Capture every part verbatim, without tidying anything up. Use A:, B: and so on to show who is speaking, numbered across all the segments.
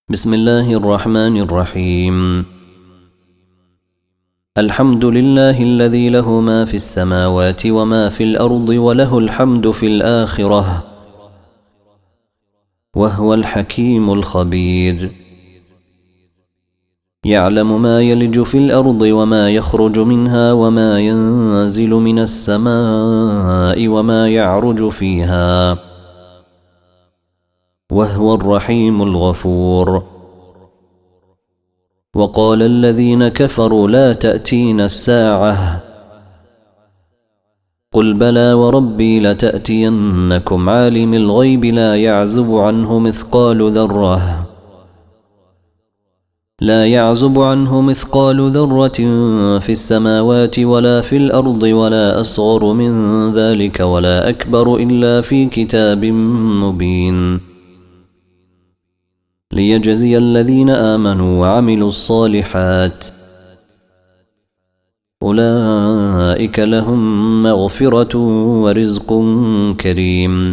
A: بسم الله الرحمن الرحيم. الحمد لله الذي له ما في السماوات وما في الأرض وله الحمد في الآخرة وهو الحكيم الخبير. يعلم ما يلج في الأرض وما يخرج منها وما ينزل من السماء وما يعرج فيها وهو الرحيم الغفور. وقال الذين كفروا لا تأتينا الساعة قل بلى وربي لتأتينكم عالم الغيب لا يعزب عنه مثقال ذرة لا يعزب عنه مثقال ذرة في السماوات ولا في الأرض ولا أصغر من ذلك ولا أكبر إلا في كتاب مبين ليجزي الذين آمنوا وعملوا الصالحات أولئك لهم مغفرة ورزق كريم.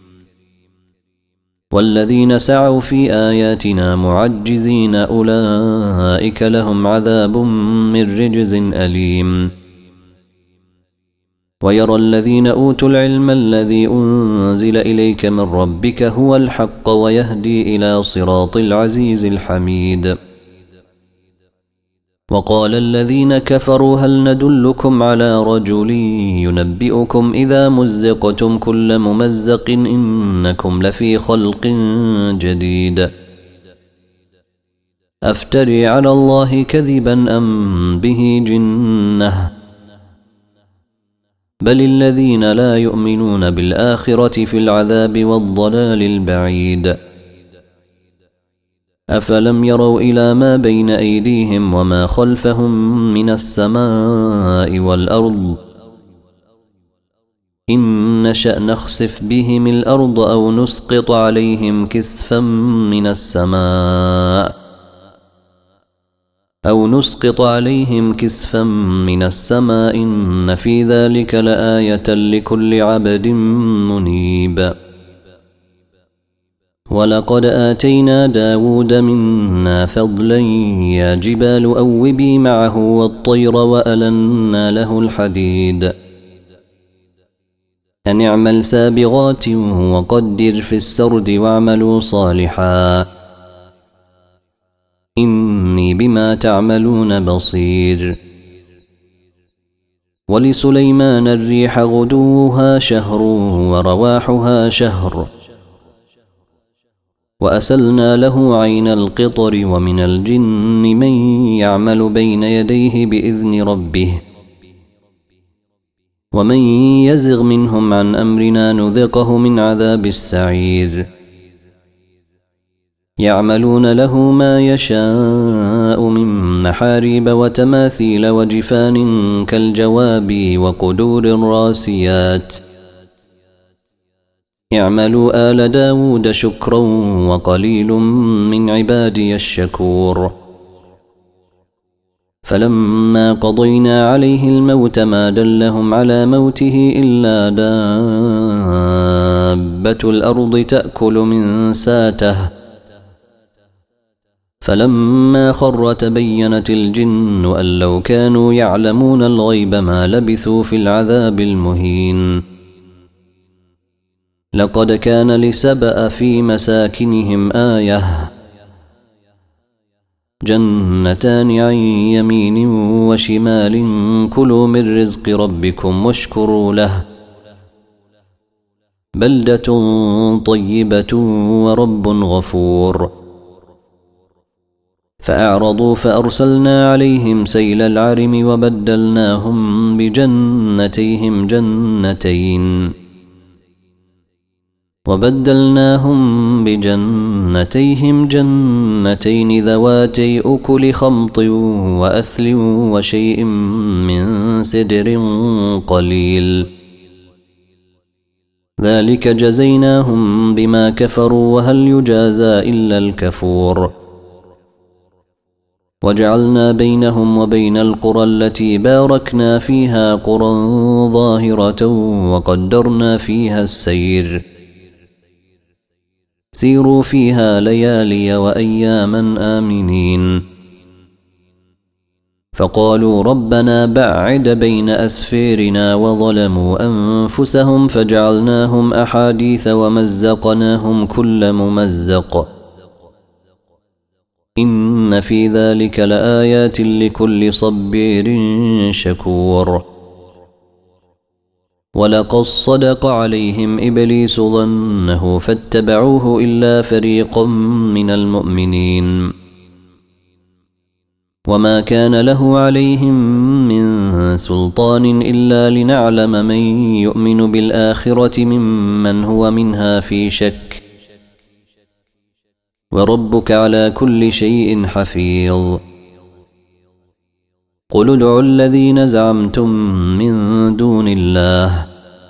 A: والذين سعوا في آياتنا معجزين أولئك لهم عذاب من رجز أليم. ويرى الذين أوتوا العلم الذي أنزل إليك من ربك هو الحق ويهدي إلى صراط العزيز الحميد. وقال الذين كفروا هل ندلكم على رجل ينبئكم إذا مزقتم كل ممزق إنكم لفي خلق جديد أفتري على الله كذبا أم به جنة بل الذين لا يؤمنون بالآخرة في العذاب والضلال البعيد. أفلم يروا إلى ما بين أيديهم وما خلفهم من السماء والأرض إن نشأ نخسف بهم الأرض أو نسقط عليهم كسفا من السماء أو نسقط عليهم كسفا من السماء إن في ذلك لآية لكل عبد منيب. ولقد آتينا داود منا فضلا يا جبال أوبي معه والطير وألنا له الحديد أن اعمل سابغات وقدر في السرد واعملوا صالحا إني بما تعملون بصير. ولسليمان الريح غدوها شهر ورواحها شهر وأسلنا له عين القطر ومن الجن من يعمل بين يديه بإذن ربه ومن يزغ منهم عن أمرنا نذقه من عذاب السعير. يعملون له ما يشاء من محاريب وتماثيل وجفان كالجواب وقدور راسيات اعملوا آل داود شكرا وقليل من عبادي الشكور. فلما قضينا عليه الموت ما دلهم على موته إلا دابة الأرض تأكل من ساته فلما خر تبينت الجن أن لو كانوا يعلمون الغيب ما لبثوا في العذاب المهين. لقد كان لسبأ في مساكنهم آية جنتان عن يمين وشمال كلوا من رزق ربكم واشكروا له بلدة طيبة ورب غفور. فأعرضوا فأرسلنا عليهم سيل العرم وبدلناهم بجنتيهم جنتين وبدلناهم بجنتيهم جنتين ذواتي أكل خمط وأثل وشيء من سدر قليل ذلك جزيناهم بما كفروا وهل يجازى إلا الكفور. وجعلنا بينهم وبين القرى التي باركنا فيها قرى ظاهرة وقدرنا فيها السير سيروا فيها ليالي وأياما آمنين. فقالوا ربنا بعد بين أسفيرنا وظلموا أنفسهم فجعلناهم أحاديث ومزقناهم كل ممزق إن في ذلك لآيات لكل صبير شكور. ولقد صدق عليهم إبليس ظنه فاتبعوه إلا فريقا من المؤمنين وما كان له عليهم من سلطان إلا لنعلم من يؤمن بالآخرة ممن هو منها في شك وربك على كل شيء حفيظ. قل ادعوا الذين زعمتم من دون الله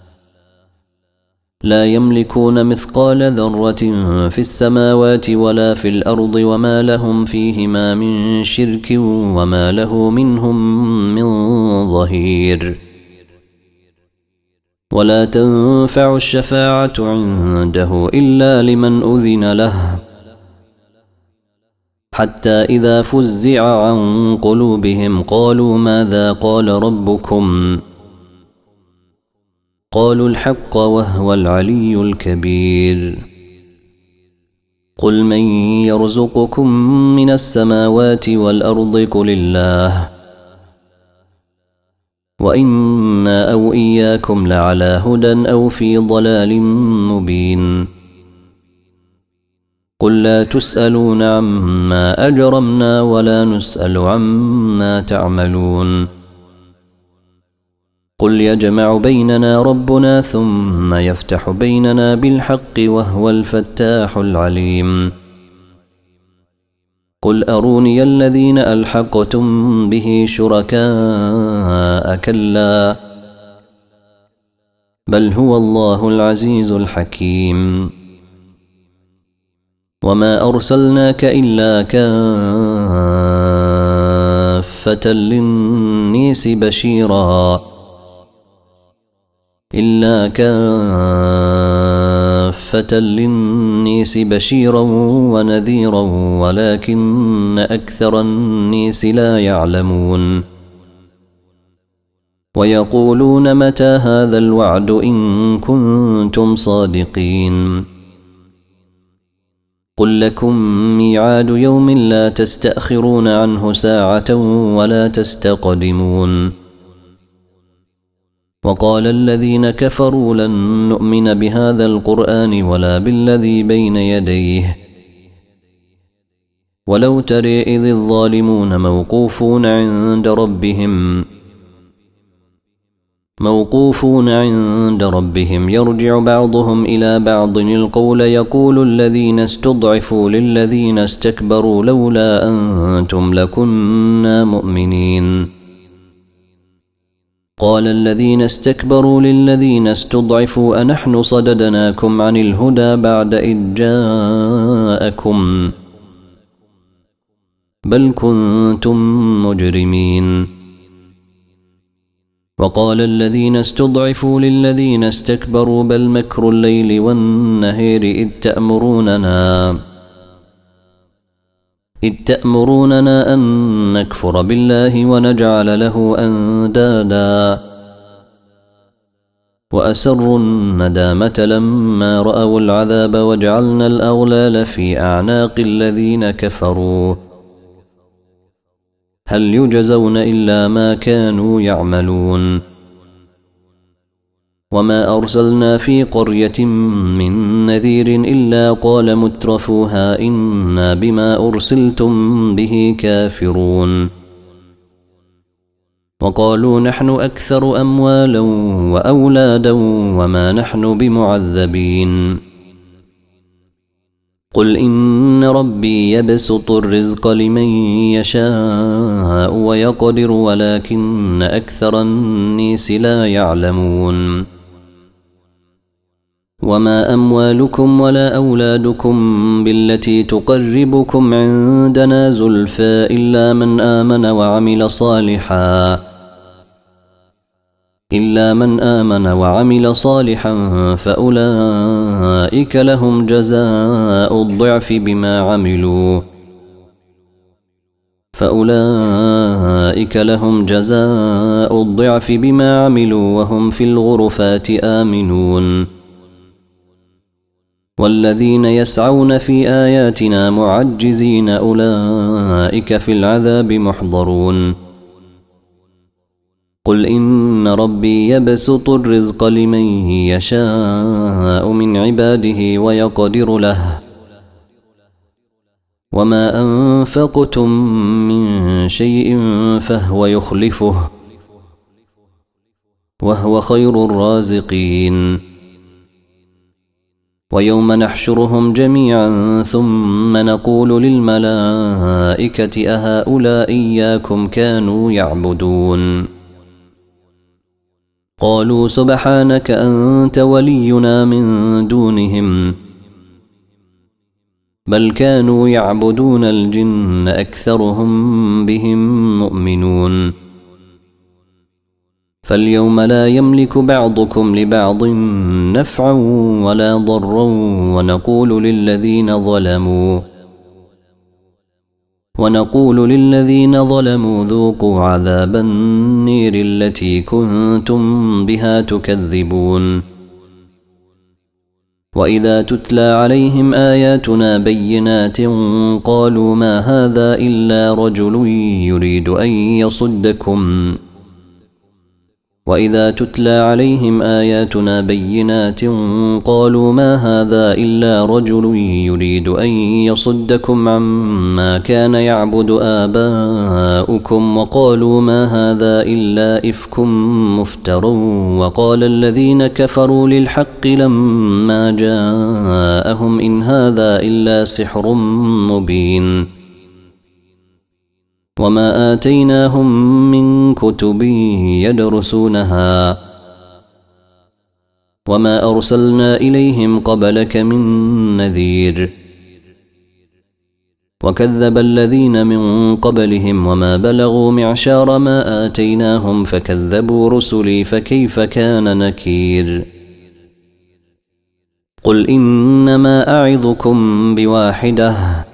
A: لا يملكون مثقال ذرة في السماوات ولا في الأرض وما لهم فيهما من شرك وما له منهم من ظهير. ولا تنفع الشفاعة عنده إلا لمن أذن له حتى إذا فزع عن قلوبهم قالوا ماذا قال ربكم قالوا الحق وهو العلي الكبير. قل من يرزقكم من السماوات والأرض قل الله وإنا أو إياكم لعلى هدى أو في ضلال مبين. قل لا تسألون عما أجرمنا ولا نسأل عما تعملون. قل يجمع بيننا ربنا ثم يفتح بيننا بالحق وهو الفتاح العليم. قل أروني الذين ألحقتم به شركاء كلا بل هو الله العزيز الحكيم. وما أرسلناك إلا كافة للناس بشيرا إلا كافة للناس بشيرا ونذيرا ولكن أكثر الناس لا يعلمون. ويقولون متى هذا الوعد إن كنتم صادقين. قل لكم ميعاد يوم لا تستأخرون عنه ساعة ولا تستقدمون. وقال الذين كفروا لن نؤمن بهذا القرآن ولا بالذي بين يديه ولو ترى إذ الظالمون موقوفون عند ربهم موقوفون عند ربهم يرجع بعضهم إلى بعض القول يقول الذين استضعفوا للذين استكبروا لولا أنتم لكنا مؤمنين. قال الذين استكبروا للذين استضعفوا أنحن صددناكم عن الهدى بعد إذ جاءكم بل كنتم مجرمين. وقال الذين استضعفوا للذين استكبروا بل مكر الليل والنهار إذ تأمروننا إذ تأمروننا أن نكفر بالله ونجعل له أندادا وأسروا الندامة لما رأوا العذاب وجعلنا الأغلال في أعناق الذين كفروا هل يجزون إلا ما كانوا يعملون. وما أرسلنا في قرية من نذير إلا قال مترفوها إنا بما أرسلتم به كافرون. وقالوا نحن أكثر أموالا وأولادا وما نحن بمعذبين. قل إن ربي يبسط الرزق لمن يشاء ويقدر ولكن أكثر الناس لا يعلمون. وما أموالكم ولا أولادكم بالتي تقربكم عندنا زلفى إلا من آمن وعمل صالحا إلا من آمن وعمل صالحا فأولئك لهم جزاء الضعف بما عملوا فأولئك لهم جزاء الضعف بما عملوا وهم في الغرفات آمنون والذين يسعون في آياتنا معجزين أولئك في العذاب محضرون قل إن ربي يبسط الرزق لمن يشاء من عباده ويقدر له وما أنفقتم من شيء فهو يخلفه وهو خير الرازقين ويوم نحشرهم جميعا ثم نقول للملائكة أهؤلاء إياكم كانوا يعبدون قالوا سبحانك أنت ولينا من دونهم بل كانوا يعبدون الجن أكثرهم بهم مؤمنون فاليوم لا يملك بعضكم لبعض نفعا ولا ضرا ونقول للذين ظلموا ونقول للذين ظلموا ذوقوا عذاب النير التي كنتم بها تكذبون وإذا تتلى عليهم آياتنا بينات قالوا ما هذا إلا رجل يريد أن يصدكم وإذا تتلى عليهم آياتنا بينات قالوا ما هذا إلا رجل يريد أن يصدكم عما كان يعبد آباؤكم وقالوا ما هذا إلا إفك مفتر وقال الذين كفروا للحق لما جاءهم إن هذا إلا سحر مبين وما آتيناهم من كتب يدرسونها وما أرسلنا إليهم قبلك من نذير وكذب الذين من قبلهم وما بلغوا معشار ما آتيناهم فكذبوا رسلي فكيف كان نكير قل إنما أعظكم بواحدة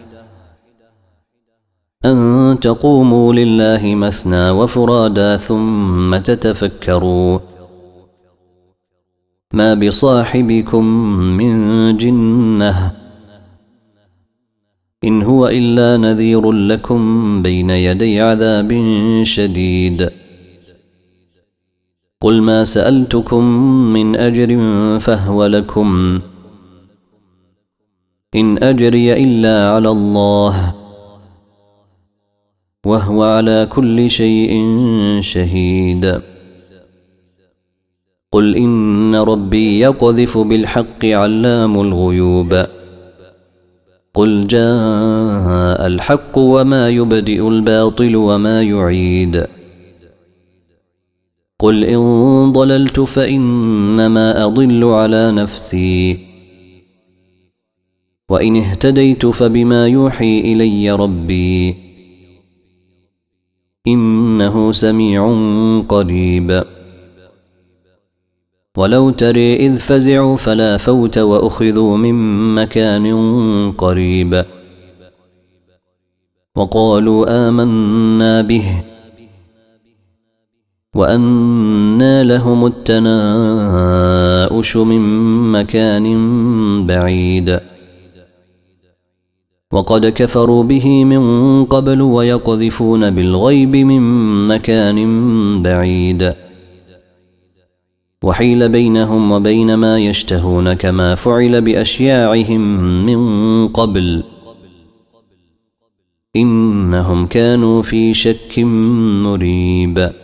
A: أن تقوموا لله مثنى وفرادا ثم تتفكروا ما بصاحبكم من جنة إن هو إلا نذير لكم بين يدي عذاب شديد قل ما سألتكم من أجر فهو لكم إن أجري إلا على الله وهو على كل شيء شهيد قل إن ربي يقذف بالحق علام الغيوب قل جاء الحق وما يبدئ الباطل وما يعيد قل إن ضللت فإنما أضل على نفسي وإن اهتديت فبما يوحي إلي ربي إنه سميع قريب ولو تري إذ فزعوا فلا فوت وأخذوا من مكان قريب وقالوا آمنا به وأنى لهم التناؤش من مكان بعيد وقد كفروا به من قبل ويقذفون بالغيب من مكان بعيد وحيل بينهم وبين ما يشتهون كما فعل بأشياعهم من قبل إنهم كانوا في شك مريب